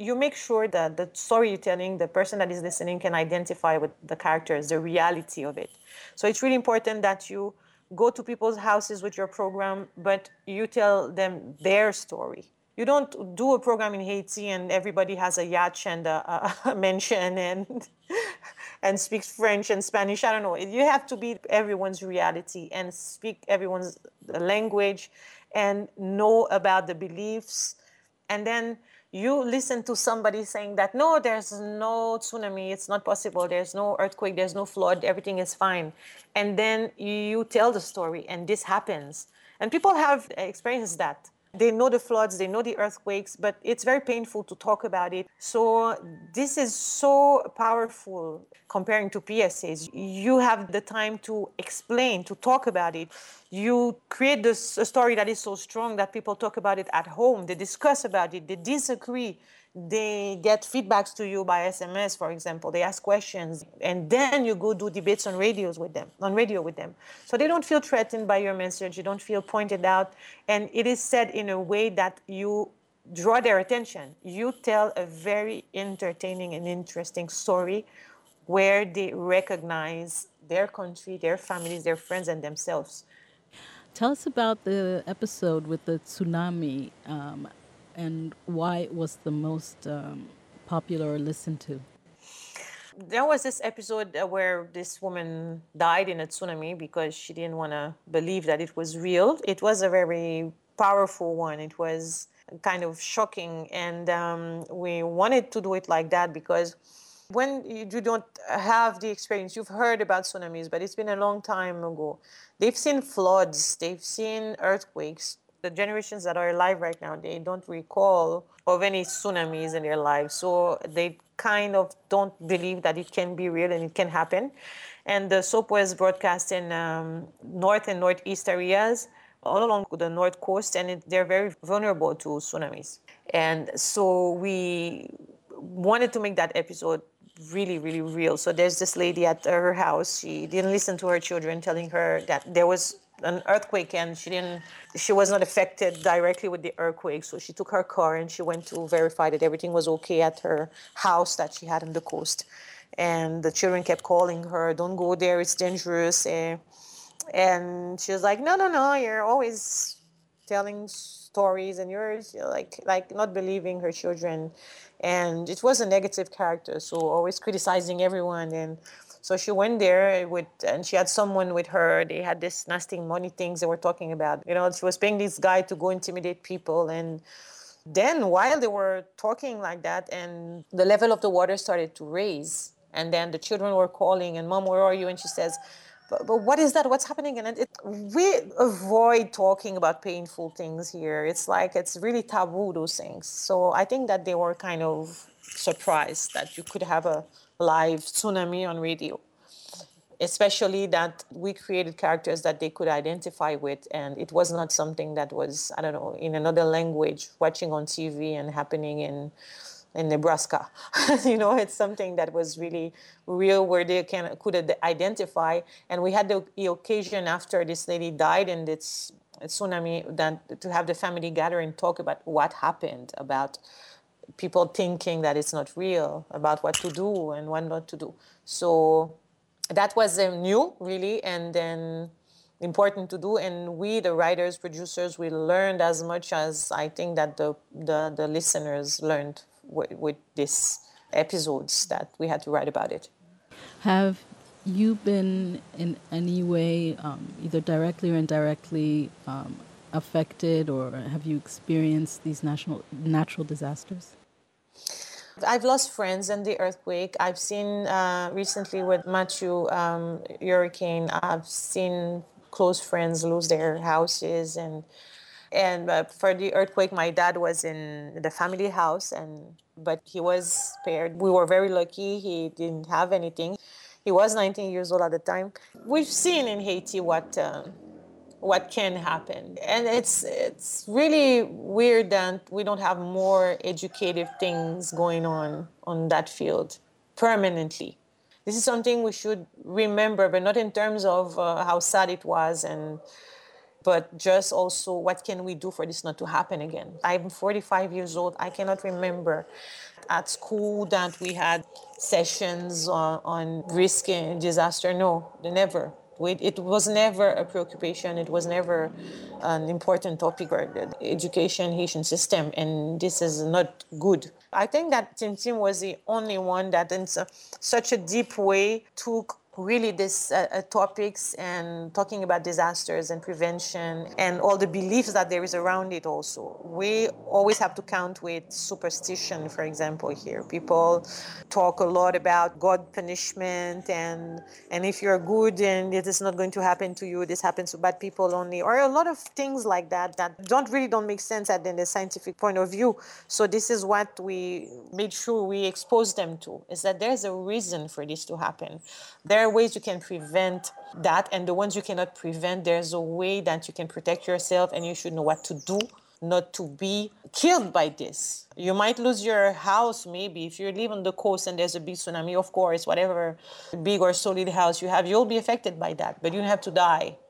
you make sure that the storytelling, the person that is listening can identify with the characters, the reality of it. So it's really important that you go to people's houses with your program, but you tell them their story. You don't do a program in Haiti and everybody has a yacht and a mansion and and speaks French and Spanish. I don't know. You have to be everyone's reality and speak everyone's language and know about the beliefs. And then you listen to somebody saying that, no, there's no tsunami, it's not possible, there's no earthquake, there's no flood, everything is fine. And then you tell the story, and this happens. And people have experienced that. They know the floods, they know the earthquakes, but it's very painful to talk about it. So this is so powerful comparing to PSAs. You have the time to explain, to talk about it. You create a story that is so strong that people talk about it at home. They discuss about it. They disagree. They get feedbacks to you by SMS, for example. They ask questions, and then you go do debates on radio with them. So they don't feel threatened by your message. You don't feel pointed out, and it is said in a way that you draw their attention. You tell a very entertaining and interesting story where they recognize their country, their families, their friends, and themselves. Tell us about the episode with the tsunami and why it was the most popular or listened to. There was this episode where this woman died in a tsunami because she didn't want to believe that it was real. It was a very powerful one. It was kind of shocking. And we wanted to do it like that because when you don't have the experience, you've heard about tsunamis, but it's been a long time ago. They've seen floods, they've seen earthquakes. The generations that are alive right now, they don't recall of any tsunamis in their lives. So they kind of don't believe that it can be real and it can happen. And the soap was broadcast in north and northeast areas all along the north coast, and they're very vulnerable to tsunamis. And so we wanted to make that episode really, really real. So there's this lady at her house. She didn't listen to her children telling her that there was an earthquake and she was not affected directly with the earthquake. So she took her car and she went to verify that everything was okay at her house that she had on the coast. And the children kept calling her, don't go there, it's dangerous. And she was like, no, no, no, you're always telling stories and you're like not believing her children. And it was a negative character, so always criticizing everyone. And so she went there and she had someone with her. They had this nasty money things they were talking about. She was paying this guy to go intimidate people. And then while they were talking like that, and the level of the water started to raise, and then the children were calling, and Mom, where are you? And she says, but what is that? What's happening? And we avoid talking about painful things here. It's like it's really taboo, those things. So I think that they were kind of surprised that you could have a live tsunami on radio, especially that we created characters that they could identify with. And it was not something that was, I don't know, in another language, watching on TV and happening in Nebraska. It's something that was really real where they could identify. And we had the occasion after this lady died and it's a tsunami that to have the family gather and talk about what happened, about people thinking that it's not real, about what to do and what not to do. So that was new, really, and then important to do. And we, the writers, producers, we learned as much as I think that the listeners learned with these episodes that we had to write about it. Have you been in any way, either directly or indirectly, affected, or have you experienced these natural disasters? I've lost friends in the earthquake. I've seen recently with Matthew hurricane, I've seen close friends lose their houses. And for the earthquake, my dad was in the family house, but he was spared. We were very lucky. He didn't have anything. He was 19 years old at the time. We've seen in Haiti what can happen, and it's really weird that we don't have more educative things going on that field permanently. This is something we should remember, but not in terms of how sad it was but just also what can we do for this not to happen again. I'm 45 years old. I cannot remember at school that we had sessions on risk and disaster. No, they never. It was never a preoccupation. It was never an important topic for the education Haitian system, and this is not good. I think that Tim Tim was the only one that in such a deep way took really these topics and talking about disasters and prevention and all the beliefs that there is around it also. We always have to count with superstition, for example, here. People talk a lot about God punishment and if you're good and it is not going to happen to you, this happens to bad people only, or a lot of things like that that don't make sense at the scientific point of view. So this is what we made sure we expose them to, is that there's a reason for this to happen. There are ways you can prevent that, and the ones you cannot prevent, there's a way that you can protect yourself, and you should know what to do not to be killed by this. You might lose your house, maybe. If you live on the coast and there's a big tsunami, of course, whatever big or solid house you have, you'll be affected by that, but you don't have to die.